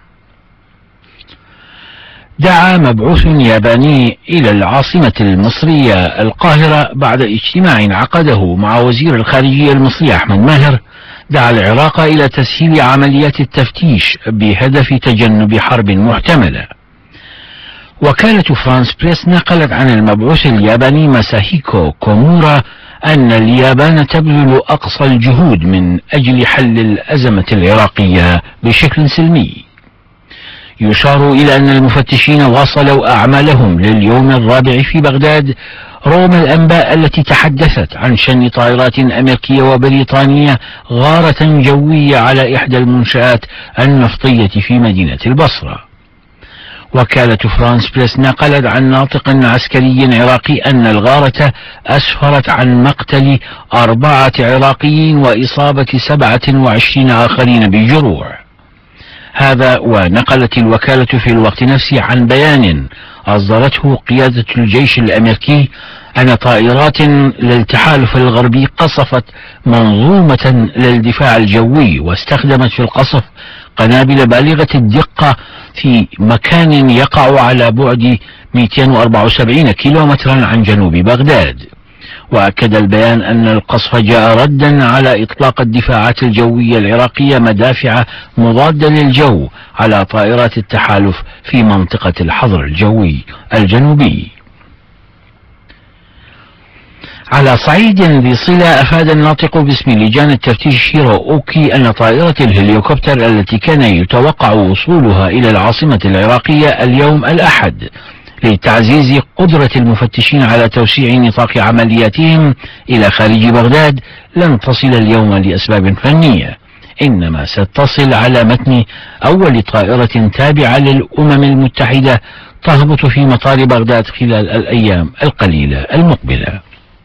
دعا مبعوث ياباني إلى العاصمة المصرية القاهرة بعد اجتماع عقده مع وزير الخارجية المصري أحمد ماهر، دعا العراق إلى تسهيل عمليات التفتيش بهدف تجنب حرب محتملة. وكالة فرانس بريس نقلت عن المبعوث الياباني ماساهيكو كومورا أن اليابان تبذل أقصى الجهود من أجل حل الأزمة العراقية بشكل سلمي. يشار إلى أن المفتشين واصلوا أعمالهم لليوم الرابع في بغداد رغم الأنباء التي تحدثت عن شن طائرات أمريكية وبريطانية غارة جوية على إحدى المنشآت النفطية في مدينة البصرة. وكالة فرانس بريس نقلت عن ناطق عسكري عراقي أن الغارة أسفرت عن مقتل أربعة عراقيين وإصابة سبعة وعشرين آخرين بالجروح. هذا ونقلت الوكالة في الوقت نفسه عن بيان أصدرته قيادة الجيش الأمريكي أن طائرات للتحالف الغربي قصفت منظومة للدفاع الجوي واستخدمت في القصف قنابل بالغة الدقة في مكان يقع على بعد مئتين وأربعة وسبعين كيلومترا عن جنوب بغداد. وأكد البيان أن القصف جاء ردا على إطلاق الدفاعات الجوية العراقية مدافع مضادة للجو على طائرات التحالف في منطقة الحظر الجوي الجنوبي. على صعيد ذي صلة، أفاد الناطق باسم لجان التفتيش شيرو أوكي أن طائرة الهليكوبتر التي كان يتوقع وصولها إلى العاصمة العراقية اليوم الأحد لتعزيز قدرة المفتشين على توسيع نطاق عملياتهم إلى خارج بغداد لن تصل اليوم لأسباب فنية، إنما ستصل على متن أول طائرة تابعة للأمم المتحدة تهبط في مطار بغداد خلال الأيام القليلة المقبلة.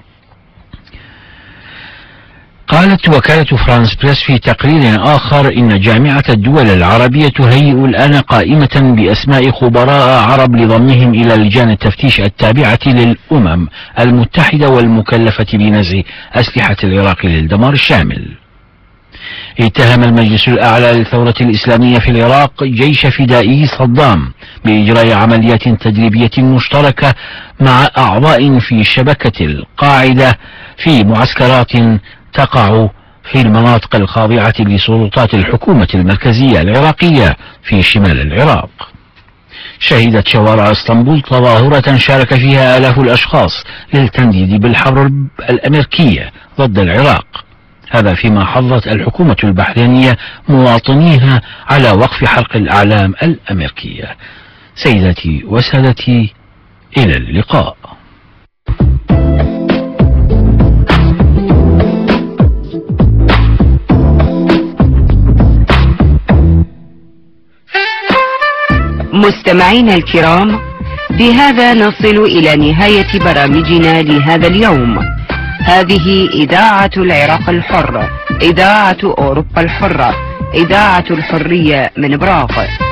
قالت وكالة فرانس بريس في تقرير آخر إن جامعة الدول العربية تهيئ الآن قائمة بأسماء خبراء عرب لضمهم إلى لجان التفتيش التابعة للأمم المتحدة والمكلفة بنزع أسلحة العراق للدمار الشامل. اتهم المجلس الأعلى للثورة الإسلامية في العراق جيش فدائي صدام بإجراء عمليات تدريبية مشتركة مع أعضاء في شبكة القاعدة في معسكرات تقع في المناطق الخاضعة لسلطات الحكومة المركزية العراقية في شمال العراق. شهدت شوارع اسطنبول تظاهرة شارك فيها آلاف الأشخاص للتنديد بالحرب الأمريكية ضد العراق، هذا فيما حضت الحكومة البحرينية مواطنيها على وقف حرق الأعلام الأمريكية. سيدتي وسادتي، إلى اللقاء. مستمعينا الكرام، بهذا نصل إلى نهاية برامجنا لهذا اليوم. هذه إذاعة العراق الحر، إذاعة أوروبا الحرة، إذاعة الحرية من براغ.